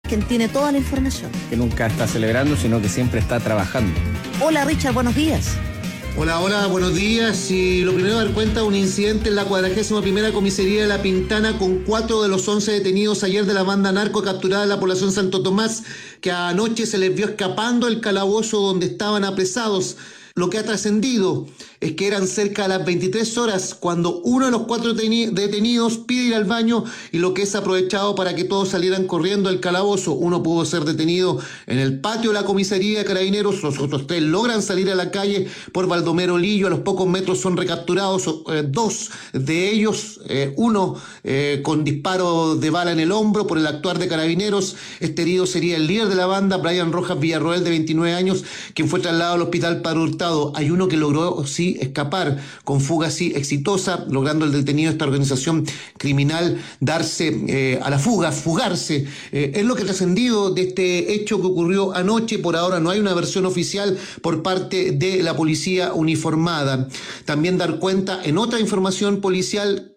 quien tiene toda la información. Que nunca está celebrando, sino que siempre está trabajando. Hola Richard, buenos días. Hola, buenos días. Y lo primero, dar cuenta de un incidente en la 41ª comisaría de La Pintana con 4 de los 11 detenidos ayer de la banda narco capturada en la población Santo Tomás, que anoche se les vio escapando del calabozo donde estaban apresados. Lo que ha trascendido es que eran cerca de las 23 horas cuando uno de los 4 detenidos pide ir al baño y lo que es aprovechado para que todos salieran corriendo del calabozo. Uno pudo ser detenido en el patio de la comisaría de Carabineros, los otros 3 logran salir a la calle por Baldomero Lillo, a los pocos metros son recapturados 2 de ellos, uno con disparo de bala en el hombro por el actuar de Carabineros. Este herido sería el líder de la banda, Brian Rojas Villarroel, de 29 años, quien fue trasladado al hospital Padre Hurtado. Hay uno que logró escapar con fuga exitosa, logrando el detenido de esta organización criminal darse a la fuga, fugarse. Es lo que ha trascendido de este hecho que ocurrió anoche. Por ahora no hay una versión oficial por parte de la policía uniformada. También dar cuenta en otra información policial